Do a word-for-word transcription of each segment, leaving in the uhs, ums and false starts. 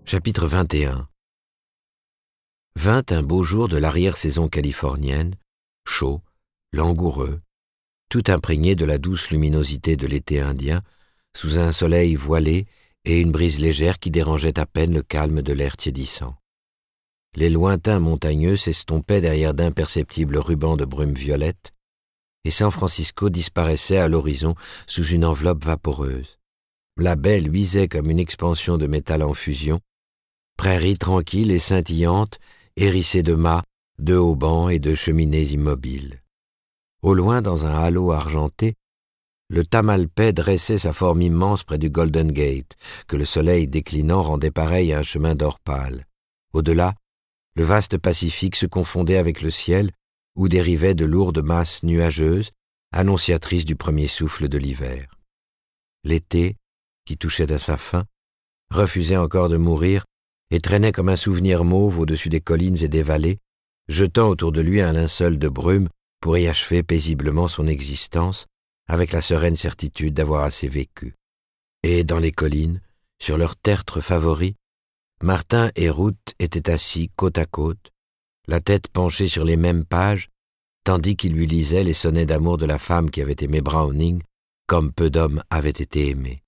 Chapitre vingt et un. Vint un beau jour de l'arrière-saison californienne, chaud, langoureux, tout imprégné de la douce luminosité de l'été indien, sous un soleil voilé et une brise légère qui dérangeait à peine le calme de l'air tiédissant. Les lointains montagneux s'estompaient derrière d'imperceptibles rubans de brume violette, et San Francisco disparaissait à l'horizon sous une enveloppe vaporeuse. La baie luisait comme une expansion de métal en fusion, prairies tranquilles et scintillantes, hérissées de mâts, de haubans et de cheminées immobiles. Au loin, dans un halo argenté, le Tamalpais dressait sa forme immense près du Golden Gate, que le soleil déclinant rendait pareil à un chemin d'or pâle. Au-delà, le vaste Pacifique se confondait avec le ciel, où dérivaient de lourdes masses nuageuses, annonciatrices du premier souffle de l'hiver. L'été, qui touchait à sa fin, refusait encore de mourir et traînait comme un souvenir mauve au-dessus des collines et des vallées, jetant autour de lui un linceul de brume pour y achever paisiblement son existence, avec la sereine certitude d'avoir assez vécu. Et dans les collines, sur leur tertre favori, Martin et Ruth étaient assis côte à côte, la tête penchée sur les mêmes pages, tandis qu'il lui lisait les sonnets d'amour de la femme qui avait aimé Browning, comme peu d'hommes avaient été aimés.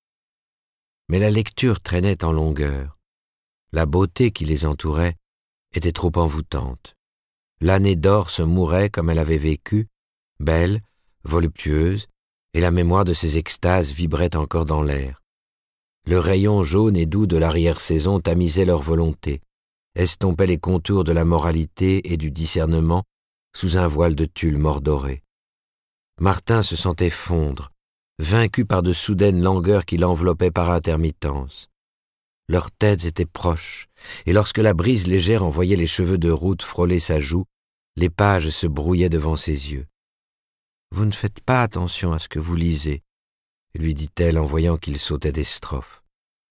Mais la lecture traînait en longueur. La beauté qui les entourait était trop envoûtante. L'année d'or se mourait comme elle avait vécu, belle, voluptueuse, et la mémoire de ses extases vibrait encore dans l'air. Le rayon jaune et doux de l'arrière-saison tamisait leur volonté, estompait les contours de la moralité et du discernement sous un voile de tulle mordoré. Martin se sentait fondre, vaincu par de soudaines langueurs qui l'enveloppaient par intermittence. Leurs têtes étaient proches, et lorsque la brise légère envoyait les cheveux de Ruth frôler sa joue, les pages se brouillaient devant ses yeux. « Vous ne faites pas attention à ce que vous lisez », lui dit-elle en voyant qu'il sautait des strophes.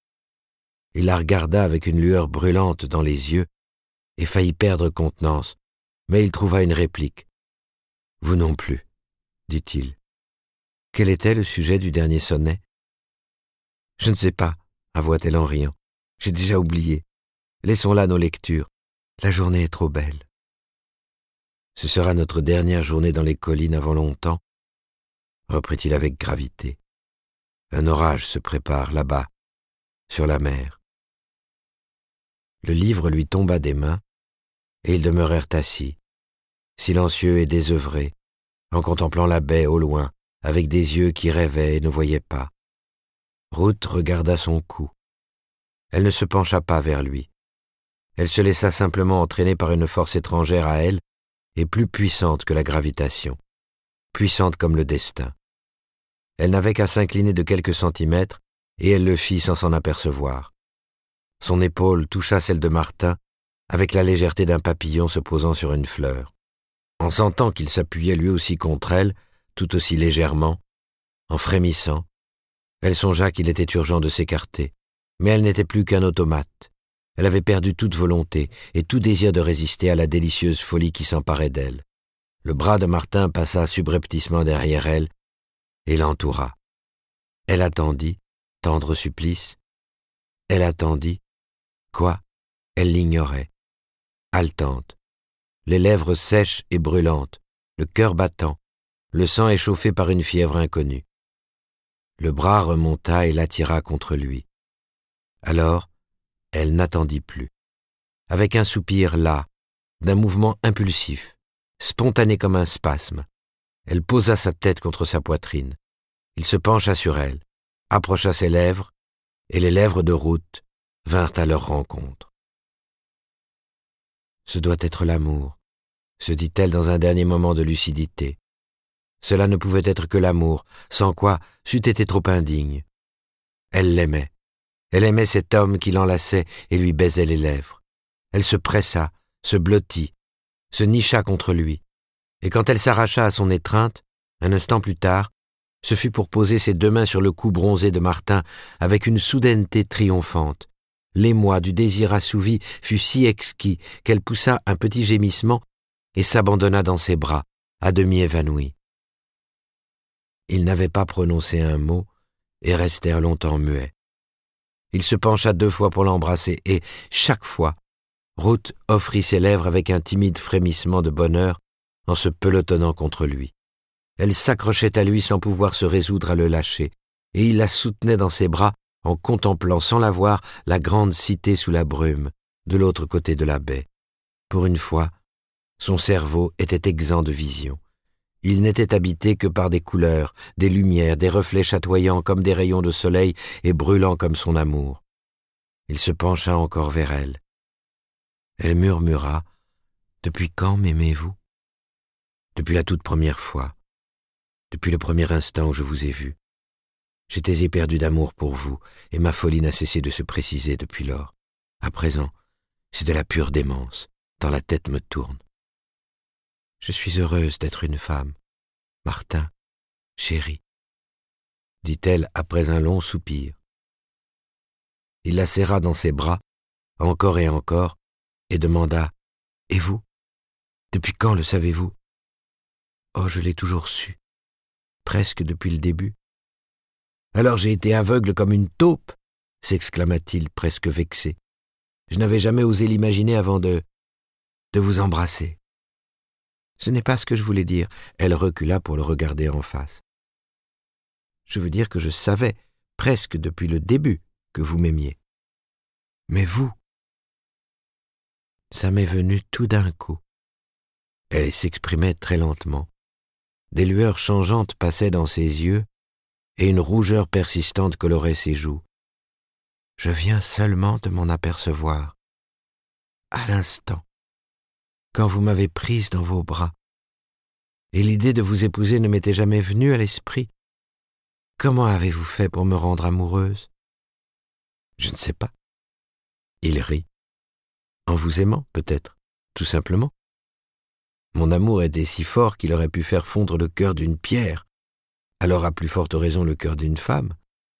Il la regarda avec une lueur brûlante dans les yeux et faillit perdre contenance, mais il trouva une réplique. « Vous non plus, » dit-il. « Quel était le sujet du dernier sonnet ?»« Je ne sais pas, » avoua-t-elle en riant. « J'ai déjà oublié. Laissons là nos lectures. La journée est trop belle. » « Ce sera notre dernière journée dans les collines avant longtemps, » reprit-il avec gravité. « Un orage se prépare là-bas, sur la mer. » Le livre lui tomba des mains, et ils demeurèrent assis, silencieux et désœuvrés, en contemplant la baie au loin, avec des yeux qui rêvaient et ne voyaient pas. Ruth regarda son cou. Elle ne se pencha pas vers lui. Elle se laissa simplement entraîner par une force étrangère à elle et plus puissante que la gravitation, puissante comme le destin. Elle n'avait qu'à s'incliner de quelques centimètres et elle le fit sans s'en apercevoir. Son épaule toucha celle de Martin avec la légèreté d'un papillon se posant sur une fleur. En sentant qu'il s'appuyait lui aussi contre elle, tout aussi légèrement, en frémissant, elle songea qu'il était urgent de s'écarter, mais elle n'était plus qu'un automate. Elle avait perdu toute volonté et tout désir de résister à la délicieuse folie qui s'emparait d'elle. Le bras de Martin passa subrepticement derrière elle et l'entoura. Elle attendit, tendre supplice. Elle attendit. Quoi? Elle l'ignorait. Haletante, les lèvres sèches et brûlantes, le cœur battant, le sang échauffé par une fièvre inconnue. Le bras remonta et l'attira contre lui. Alors, elle n'attendit plus. Avec un soupir las, d'un mouvement impulsif, spontané comme un spasme, elle posa sa tête contre sa poitrine. Il se pencha sur elle, approcha ses lèvres, et les lèvres de Ruth vinrent à leur rencontre. « Ce doit être l'amour », se dit-elle dans un dernier moment de lucidité. Cela ne pouvait être que l'amour, sans quoi c'eût été trop indigne. Elle l'aimait. Elle aimait cet homme qui l'enlaçait et lui baisait les lèvres. Elle se pressa, se blottit, se nicha contre lui, et quand elle s'arracha à son étreinte, un instant plus tard, ce fut pour poser ses deux mains sur le cou bronzé de Martin avec une soudaineté triomphante. L'émoi du désir assouvi fut si exquis qu'elle poussa un petit gémissement et s'abandonna dans ses bras, à demi évanouie. Ils n'avaient pas prononcé un mot et restèrent longtemps muets. Il se pencha deux fois pour l'embrasser et, chaque fois, Ruth offrit ses lèvres avec un timide frémissement de bonheur en se pelotonnant contre lui. Elle s'accrochait à lui sans pouvoir se résoudre à le lâcher, et il la soutenait dans ses bras en contemplant sans la voir la grande cité sous la brume, de l'autre côté de la baie. Pour une fois, son cerveau était exempt de vision. Il n'était habité que par des couleurs, des lumières, des reflets chatoyants comme des rayons de soleil et brûlants comme son amour. Il se pencha encore vers elle. Elle murmura « Depuis quand m'aimez-vous » ? Depuis la toute première fois, depuis le premier instant où je vous ai vu. J'étais éperdu d'amour pour vous, et ma folie n'a cessé de se préciser depuis lors. À présent, c'est de la pure démence, tant la tête me tourne. Je suis heureuse d'être une femme, Martin, chéri, dit-elle après un long soupir. Il la serra dans ses bras, encore et encore, et demanda « Et vous? Depuis quand le savez-vous » ? Oh, je l'ai toujours su, presque depuis le début. Alors j'ai été aveugle comme une taupe, s'exclama-t-il presque vexé. Je n'avais jamais osé l'imaginer avant de... de vous embrasser. Ce n'est pas ce que je voulais dire. Elle recula pour le regarder en face. Je veux dire que je savais, presque depuis le début, que vous m'aimiez. Mais vous... Ça m'est venu tout d'un coup. Elle s'exprimait très lentement. Des lueurs changeantes passaient dans ses yeux et une rougeur persistante colorait ses joues. Je viens seulement de m'en apercevoir. À l'instant, quand vous m'avez prise dans vos bras, et l'idée de vous épouser ne m'était jamais venue à l'esprit. Comment avez-vous fait pour me rendre amoureuse ? Je ne sais pas. Il rit. En vous aimant, peut-être, tout simplement. Mon amour était si fort qu'il aurait pu faire fondre le cœur d'une pierre, alors à plus forte raison le cœur d'une femme.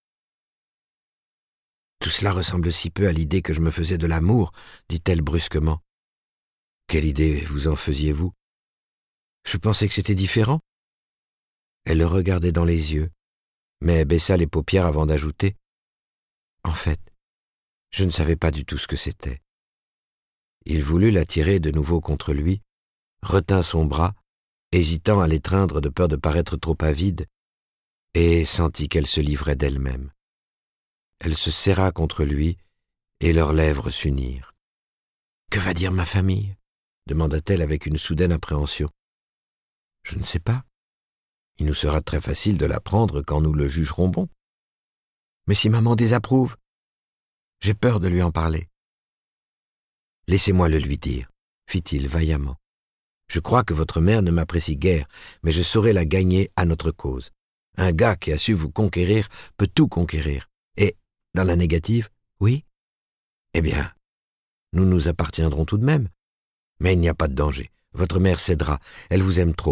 Tout cela ressemble si peu à l'idée que je me faisais de l'amour, dit-elle brusquement. Quelle idée vous en faisiez-vous ? Je pensais que c'était différent. Elle le regardait dans les yeux, mais baissa les paupières avant d'ajouter. En fait, je ne savais pas du tout ce que c'était. Il voulut l'attirer de nouveau contre lui, retint son bras, hésitant à l'étreindre de peur de paraître trop avide, et sentit qu'elle se livrait d'elle-même. Elle se serra contre lui, et leurs lèvres s'unirent. « Que va dire ma famille ?» demanda-t-elle avec une soudaine appréhension. « Je ne sais pas. Il nous sera très facile de l'apprendre quand nous le jugerons bon. Mais si maman désapprouve, j'ai peur de lui en parler. »« Laissez-moi le lui dire, » fit-il vaillamment. « Je crois que votre mère ne m'apprécie guère, mais je saurai la gagner à notre cause. Un gars qui a su vous conquérir peut tout conquérir. Et, dans la négative, oui ? Eh bien, nous nous appartiendrons tout de même. Mais il n'y a pas de danger. Votre mère cédera. Elle vous aime trop. »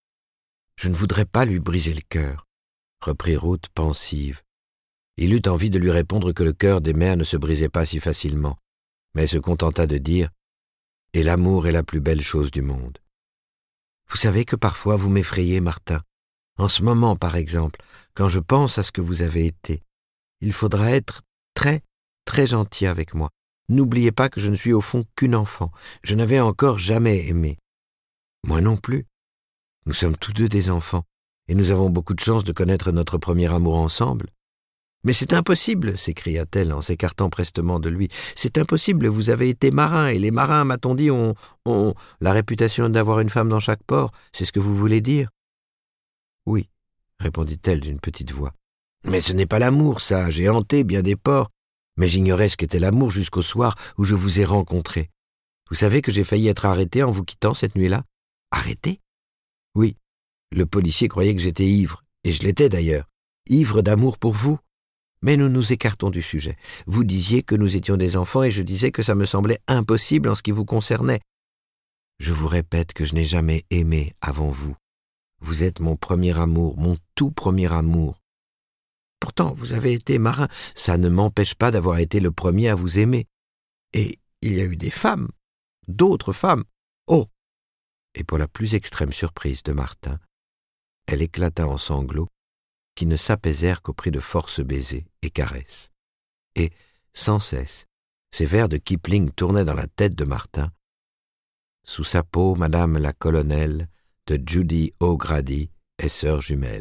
« Je ne voudrais pas lui briser le cœur, » reprit Ruth pensive. Il eut envie de lui répondre que le cœur des mères ne se brisait pas si facilement, mais se contenta de dire « Et l'amour est la plus belle chose du monde. » Vous savez que parfois vous m'effrayez, Martin. En ce moment, par exemple, quand je pense à ce que vous avez été, il faudra être très, très gentil avec moi. N'oubliez pas que je ne suis au fond qu'une enfant. Je n'avais encore jamais aimé. Moi non plus. Nous sommes tous deux des enfants, et nous avons beaucoup de chance de connaître notre premier amour ensemble. Mais c'est impossible, s'écria-t-elle en s'écartant prestement de lui. C'est impossible, vous avez été marin, et les marins, m'a-t-on dit, ont, ont la réputation d'avoir une femme dans chaque port. C'est ce que vous voulez dire ? Oui, répondit-elle d'une petite voix. Mais ce n'est pas l'amour, ça. J'ai hanté bien des ports, mais j'ignorais ce qu'était l'amour jusqu'au soir où je vous ai rencontré. Vous savez que j'ai failli être arrêté en vous quittant cette nuit-là ? Arrêté ? Oui, le policier croyait que j'étais ivre, et je l'étais d'ailleurs, ivre d'amour pour vous. Mais nous nous écartons du sujet. Vous disiez que nous étions des enfants, et je disais que ça me semblait impossible en ce qui vous concernait. Je vous répète que je n'ai jamais aimé avant vous. Vous êtes mon premier amour, mon tout premier amour. Pourtant, vous avez été marin, ça ne m'empêche pas d'avoir été le premier à vous aimer. Et il y a eu des femmes, d'autres femmes. Oh !» Et pour la plus extrême surprise de Martin, elle éclata en sanglots qui ne s'apaisèrent qu'au prix de force baisers et caresses. et, sans cesse, ces vers de Kipling tournaient dans la tête de Martin. « Sous sa peau, madame la colonelle, de Judy O'Grady est sœur jumelle. »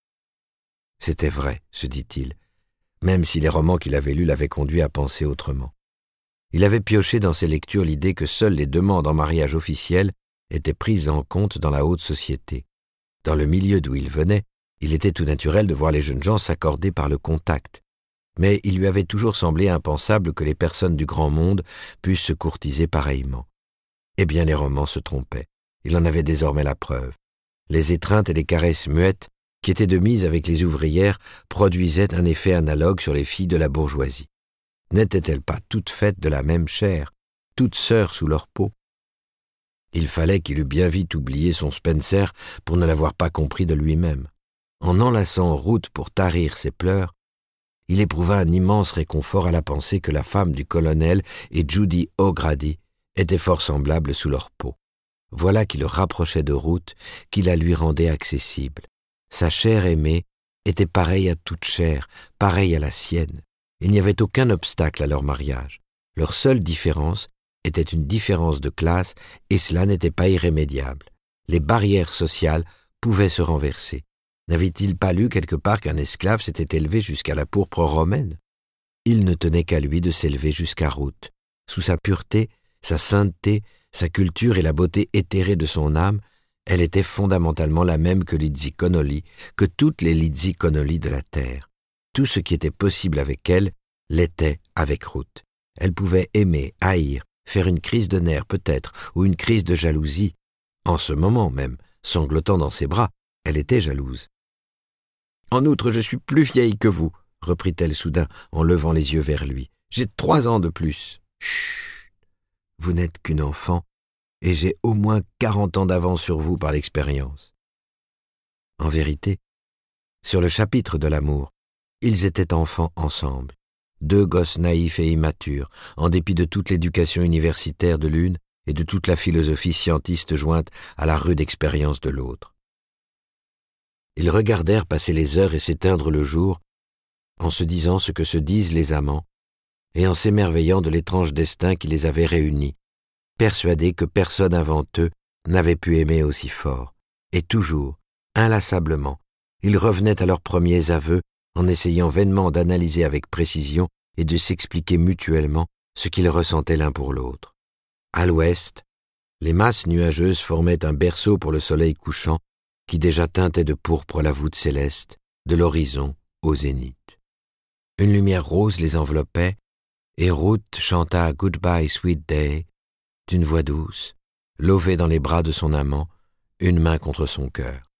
C'était vrai, se dit-il, même si les romans qu'il avait lus l'avaient conduit à penser autrement. Il avait pioché dans ses lectures l'idée que seules les demandes en mariage officiel étaient prises en compte dans la haute société. Dans le milieu d'où il venait, il était tout naturel de voir les jeunes gens s'accorder par le contact, mais il lui avait toujours semblé impensable que les personnes du grand monde puissent se courtiser pareillement. Eh bien, les romans se trompaient. Il en avait désormais la preuve. Les étreintes et les caresses muettes qui étaient de mise avec les ouvrières produisaient un effet analogue sur les filles de la bourgeoisie. N'étaient-elles pas toutes faites de la même chair, toutes sœurs sous leur peau? Il fallait qu'il eût bien vite oublié son Spencer pour ne l'avoir pas compris de lui-même. En enlaçant Ruth pour tarir ses pleurs, il éprouva un immense réconfort à la pensée que la femme du colonel et Judy O'Grady étaient fort semblables sous leur peau. Voilà qui le rapprochait de Ruth, qui la lui rendait accessible. Sa chair aimée était pareille à toute chair, pareille à la sienne. Il n'y avait aucun obstacle à leur mariage. Leur seule différence était une différence de classe, et cela n'était pas irrémédiable. Les barrières sociales pouvaient se renverser. N'avait-il pas lu quelque part qu'un esclave s'était élevé jusqu'à la pourpre romaine? Il ne tenait qu'à lui de s'élever jusqu'à Ruth. Sous sa pureté, sa sainteté, sa culture et la beauté éthérée de son âme, elle était fondamentalement la même que Lizzie Connolly, que toutes les Lizzie Connolly de la terre. Tout ce qui était possible avec elle l'était avec Ruth. Elle pouvait aimer, haïr, faire une crise de nerfs peut-être, ou une crise de jalousie. En ce moment même, sanglotant dans ses bras, elle était jalouse. « En outre, je suis plus vieille que vous, » reprit-elle soudain en levant les yeux vers lui. « J'ai trois ans de plus. »« Chut, vous n'êtes qu'une enfant, et j'ai au moins quarante ans d'avance sur vous par l'expérience. » En vérité, sur le chapitre de l'amour, ils étaient enfants ensemble, deux gosses naïfs et immatures, en dépit de toute l'éducation universitaire de l'une et de toute la philosophie scientiste jointe à la rude expérience de l'autre. Ils regardèrent passer les heures et s'éteindre le jour, en se disant ce que se disent les amants, et en s'émerveillant de l'étrange destin qui les avait réunis, persuadés que personne avant eux n'avait pu aimer aussi fort. Et toujours, inlassablement, ils revenaient à leurs premiers aveux en essayant vainement d'analyser avec précision et de s'expliquer mutuellement ce qu'ils ressentaient l'un pour l'autre. À l'ouest, les masses nuageuses formaient un berceau pour le soleil couchant qui déjà teintait de pourpre la voûte céleste, de l'horizon au zénith. Une lumière rose les enveloppait, et Ruth chanta « Goodbye, sweet day » d'une voix douce, levée dans les bras de son amant, une main contre son cœur.